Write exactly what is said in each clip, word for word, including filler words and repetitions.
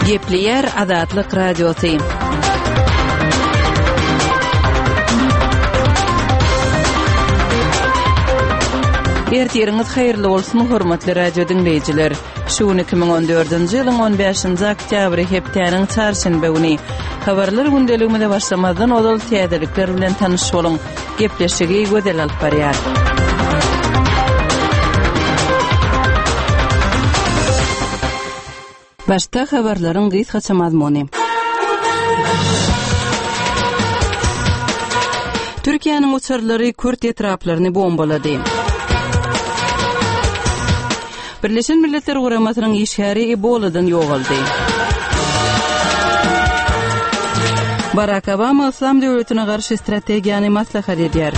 Gepleyer Azatlyk Radiosu. Ertiriňiz haýyrly bolsun hormatly radio dinleýijiler. Şu iki bin on dördünji ýylyň on beşinji oktýabry hepdeniň çarşamba güni habarlar gündeliginde başlamadan odal täzelikler bilen tanyş boluň. Gepleşigi gözel alyp barýar. Başta habarlaryň gysgaça mazmuny. Türkiýanyň uçurlary Kürt etraplaryny bombalady. Birleşen Milletler Guramasynyň işgäri Eboladan ýogaldy. Barack Obama İslam döwletine garşy strategiýany maslahat edýär.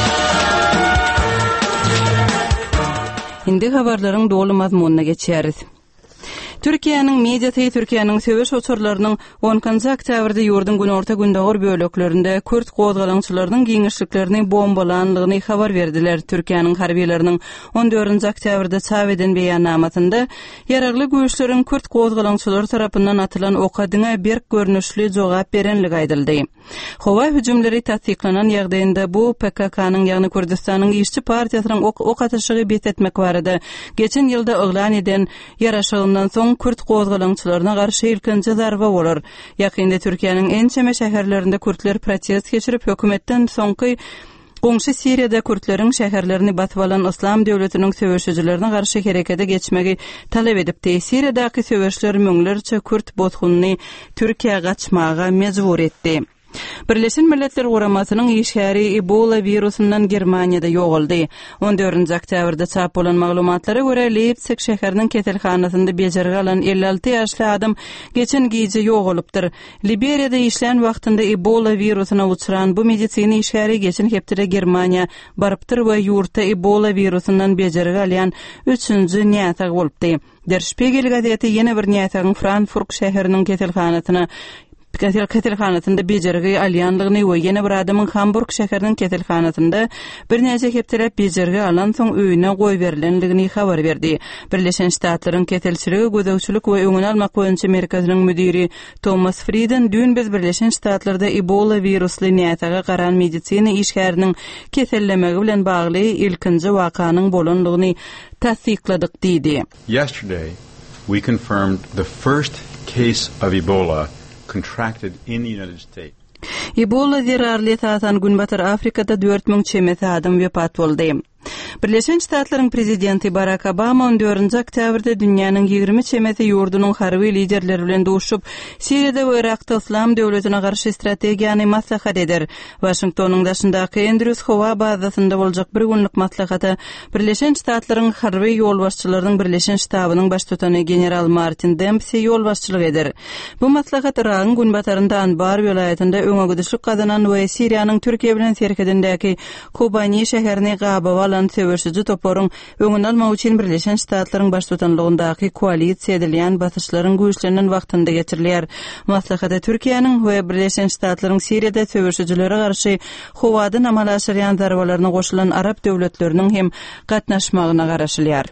Indi habarlaryň dolu mazmunyna geçýäris. Türkiýanyň mediasy Türkiýanyň söwüş uçurlarynyň onuncu oktýabrda ýurdun günorta gündägir böleklerinde Kürt gozgalaňçylarynyň giňişliklerini bombalandygyny habar berdiler. Türkiýanyň harbiýetleriniň on dördünji oktýabrda çap eden beýannamasynda ýaragly güýçleriň Kürt gozgalaňçylary tarapyndan atylan okadyňa berk görnüşli jogap berenligi aýdyldy. Howa hüjümleri tasdiklanan ýagdaýynda bu P K K-nyň ýagny Kürdistanyň işçi partiýasynyň ok ok atışygy betetmek barada geçen ýylda oglan eden ýaraşygyndan soň Kürt gozgalaňçylaryna garşy ilkinji zarba bolar. Ýakynda Türkiýanyň en çeme şäherlerinde Kürtler protest geçirip hökümetden soňky Goňşy Siriýada Kürtleriň şäherlerini batyp alan İslam döwletiniň söwüşçilerine garşy herekete geçmegi talep edipdi. Siriýadaky söwüşler müňlerçe Kürt botgunyny Türkiýe gaçmaga mejbur etdi. Birleşen Milletler Guramasynyň işgäri Ebola virusundan Germaniýada ýogaldy. on dördünji oktýabrda çap bolan maglumatlara görä Leipzig şäheriniň keselhanasynda bejerge alan elli alty ýaşly adam geçen gece ýogalypdyr. Liberiýada işlän wagtynda Ebola virusyna uçuran bu medisini işgäri geçen hepde Germaniýa barypdyr we ýurtda Ebola virusundan bejerge alýan üçünji näýetag bolupdy. Der Spiegel gazeti ýene bir näýetagyň Frankfurt şäheriniň keselhanasyna Ketel ketelhanasynda bejerge alýanlygyny we ýene bir adamyň Hamburg şäheriniň ketelhanasynda bir näçe hepdelep bejerge alan soň öýüne goý berilenligini habar berdi. Birleşen Ştatlaryň ketelçiligi gözegçilik we öňüne almak boýunça merkeziniň müdiri Thomas Frieden dün biz Birleşen Ştatlarda Ebola virusly näýetaga garan medisina işgäriniň kesellemegi bilen bagly ilkinji wakanyň bolanlygyny tasdikladyk diýdi. Yesterday we confirmed the first case of Ebola contracted in the United States. Ebola zerarly tatan gün batar Afrikada dört bin çemesi adam wepat boldy. Birleşen Ştatlaryň prezidenti Barack Obama on dördünji oktýabrda dünýäniň ýygrimi çemesi ýurdunyň harby liderleri bilen duşup Siriýada we Irakda İslam döwletine garşy strategiýany maslahat eder. Washingtonyň daşyndaky Andrews Howa bazasynda boljak bir günlük maslahata Birleşen Ştatlaryň harby ýolbaşçylarynyň Birleşen Ştabynyň baş tutany general Martin Dempsey ýolbaşçylyk eder. Bu maslahat Irak'ın gün batarynda Anbar vilayetinde öňe gidişlik gazanan we Siriýanyň Türkiýe bilen serkedindäki Kobani şäherini gaba alan söwüşçi toporyň öňüne almak üçin Birleşen Ştatlaryň baş tutanlygyndaky koalisiýa edilýän basyşlaryň güýçlenen wagtynda geçirilýär. Maslahata Türkiýanyň we Birleşen Ştatlaryň Siriýada söwüşçilere garşy howadan amal aşyrýan zarbalaryna goşulan Arap döwletleriniň hem gatnaşmagyna garaşylýar.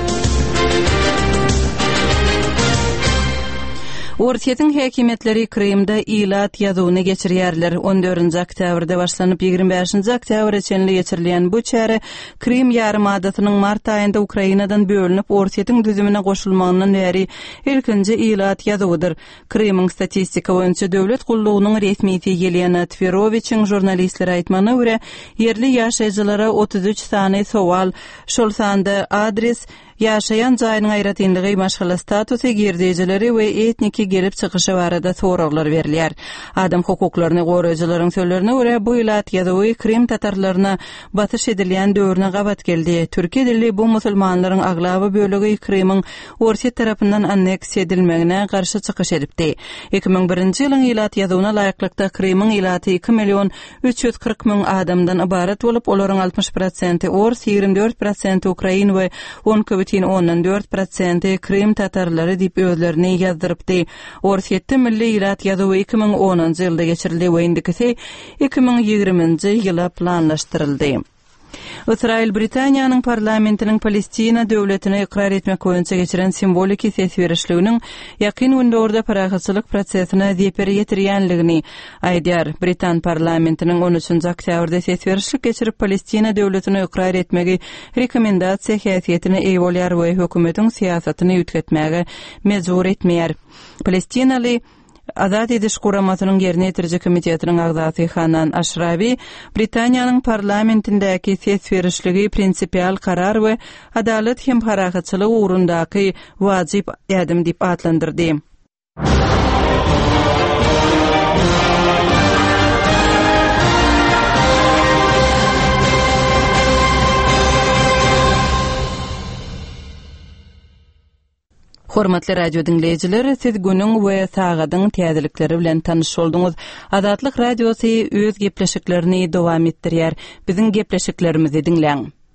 Ortiýetiň häkimetleri Krymda ilat ýazyny geçirýärler. on dördünji oktýabrda başlanyp ýygrimi beşinji oktýabr içinde geçirilýän bu çäre Krym ýarymadasynyň mart aýynda Ukrainadan bölünip Ortiýetiň düzümine goşulmagynyň bäri ilkinji ilat ýazygydyr. Krymyň statistika boýunça döwlet gullugynyň resmi Yelena Tveroviçiň jurnalistler aýtmanyna görä ýerli ýaşaýjylara otuz üç sany sowal, şol sanda adres, ýaşaýan jaýynyň aýratynlygy, maşgala statusy, girdijileri we etniki gelip çykyşy barada soraglar berilýär. Adam hukuklaryny goraýjylaryň sözlerine görä bu ilat ýazygy Krym tatarlaryna batyş edilýän döwrüne gabat geldi. Türkiýe dilli bu musulmanlaryň aglaby bölegi Krymyň Ortiýet tarapyndan anneksiýa edilmegine garşy çykyş edipdi. iki bin birinji ýylyň ilat ýazygyna laýyklykda Krymyň ilaty iki milyon üç ýüz kırk ming adamdan ibaret bolup olaryň altmış prosenti Ors, ýygrimi dört prosenti Ukrain we on on dört prosenti Krym tatarlary diýip özlerini ýazdyrypdy. Ortiýetde milli ilat ýazygy iki bin onunji ýylda geçirildi we indiki iki bin ýygrimiňji ýyla planlaşdyryldy. Israil Britaniýanyň parlamentiniň Palestina döwletine ikrar etmek boýunça geçiren simbolik ses berişliginiň ýakyn gündörde parahatçylyk prosesine zeperi ýetirýänligini aýdýar. Britan parlamentiniň on üçinji oktýabrda ses berişlik geçirip Palestina döwletine ikrar etmegi rekomendasiýa häsiýetine eý bolýar we hökümetiň siýasatyny ýütgetmäge mejbur etmeýär. Palestinaly Azad ediş guramatynyň ýerine ýetirjek komitetining agzasy Hanan Ashrabi Britaniýanyň parlamentindäki ses berişligi prinsipial karar we adalet hem parahatçylyk ugrundaky wajyp ýadym diýip atlandyrdy. Hormatly radio dinleyijiler, siz günüň we sagadyň täzelikleri bilen tanyş bolduňyz. Adatlyk radiosy öz gepleşiklerini dowam etdirýär. Biziň gepleşiklerimizi dinleň.